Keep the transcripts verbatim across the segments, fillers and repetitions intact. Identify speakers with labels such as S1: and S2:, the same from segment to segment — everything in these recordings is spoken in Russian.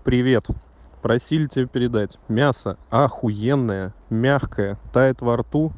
S1: Привет. Просили тебе передать. Мясо охуенное, мягкое, тает во рту.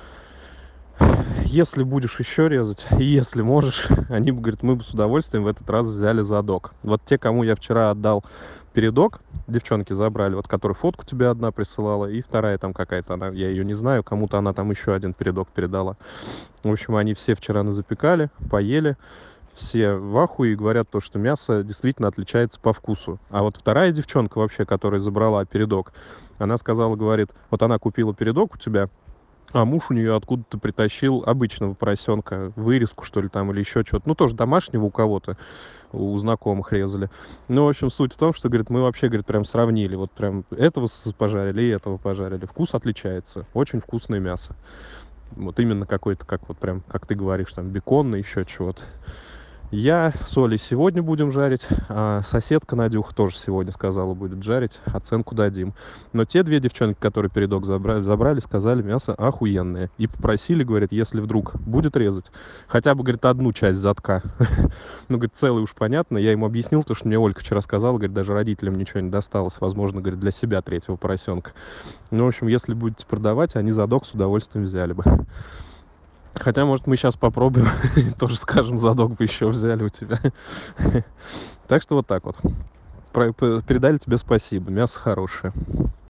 S1: Если будешь еще резать, и если можешь, они бы, говорят, мы бы с удовольствием в этот раз взяли задок. Вот те, кому я вчера отдал передок, девчонки забрали, вот которая фотку тебе одна присылала, и вторая там какая-то, она, я ее не знаю, кому-то она там еще один передок передала. В общем, они все вчера назапекали, поели. Все в ахуе и говорят то, что мясо действительно отличается по вкусу. А вот вторая девчонка вообще, которая забрала передок, она сказала, говорит, вот она купила передок у тебя, а муж у нее откуда-то притащил обычного поросенка, вырезку, что ли, там, или еще что-то. Ну, тоже домашнего у кого-то, у знакомых резали. Ну, в общем, суть в том, что, говорит, мы вообще, говорит, прям сравнили. Вот прям этого с- пожарили и этого пожарили. Вкус отличается. Очень вкусное мясо. Вот именно какой-то, как вот прям, как ты говоришь, там, бекон и еще чего-то. Я с Олей сегодня будем жарить, а соседка Надюха тоже сегодня сказала, будет жарить, оценку дадим. Но те две девчонки, которые передок забрали, забрали, сказали, мясо охуенное. И попросили, говорит, если вдруг будет резать, хотя бы, говорит, одну часть задка. Ну, говорит, целый уж понятно. Я ему объяснил то, что мне Ольга вчера сказала, говорит, даже родителям ничего не досталось. Возможно, говорит, для себя третьего поросенка. Ну, в общем, если будете продавать, они задок с удовольствием взяли бы. Хотя, может, мы сейчас попробуем, тоже скажем, задок бы еще взяли у тебя. Так что вот так вот. Про- п- Передали тебе спасибо. Мясо хорошее.